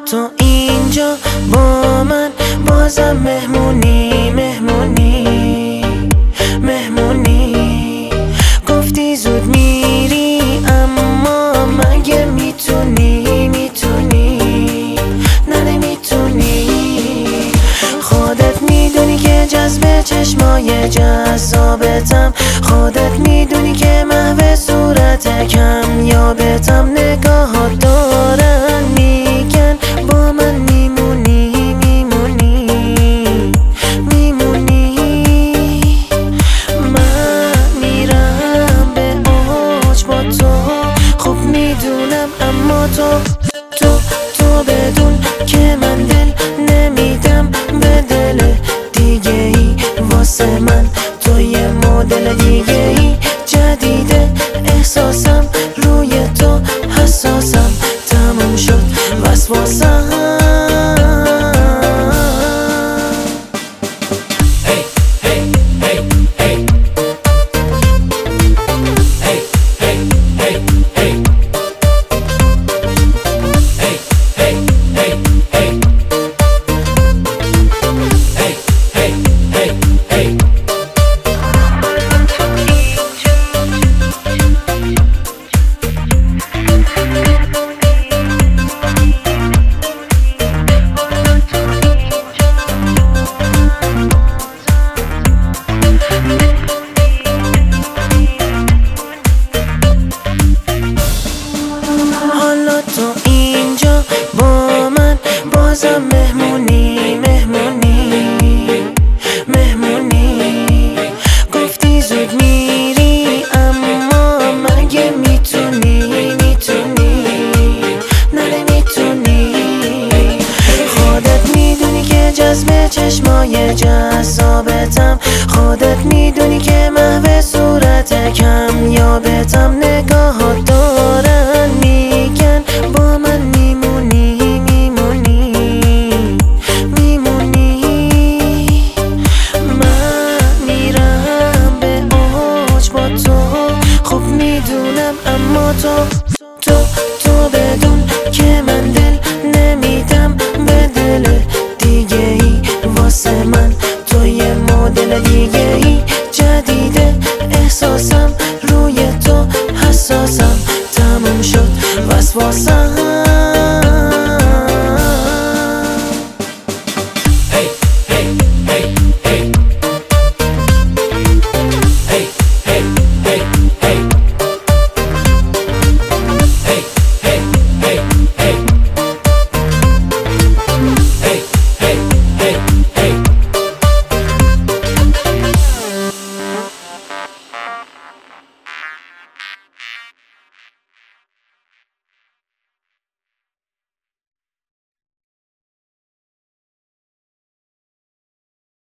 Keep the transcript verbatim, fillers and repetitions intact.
تو اینجا با من بازم مهمونی مهمونی مهمونی. گفتی زود میری اما مگه میتونی میتونی نه نمیتونی. خودت میدونی که جذب چشمای جذابتم، خودت میدونی که محو صورت کم یابتم. نگاهات دارن میگن با من میمونی میمونی میمونی. من میرم به اوج با تو، خوب میدونم اما تو تو تو بدون که من دل نمیدم به دل دیگه ای. واسه من تو یه مدل دیگه ای جدیده، احساسم روی تو حساسم. تموم شد وسواسم. تو اینجا با من بازم مهمونی مهمونی مهمونی. گفتی زود میری اما مگه میتونی میتونی نه نمیتونی. خودت میدونی که جذب چشمای جذابتم، خودت میدونی که محو صورت کم یابتم. نگاهات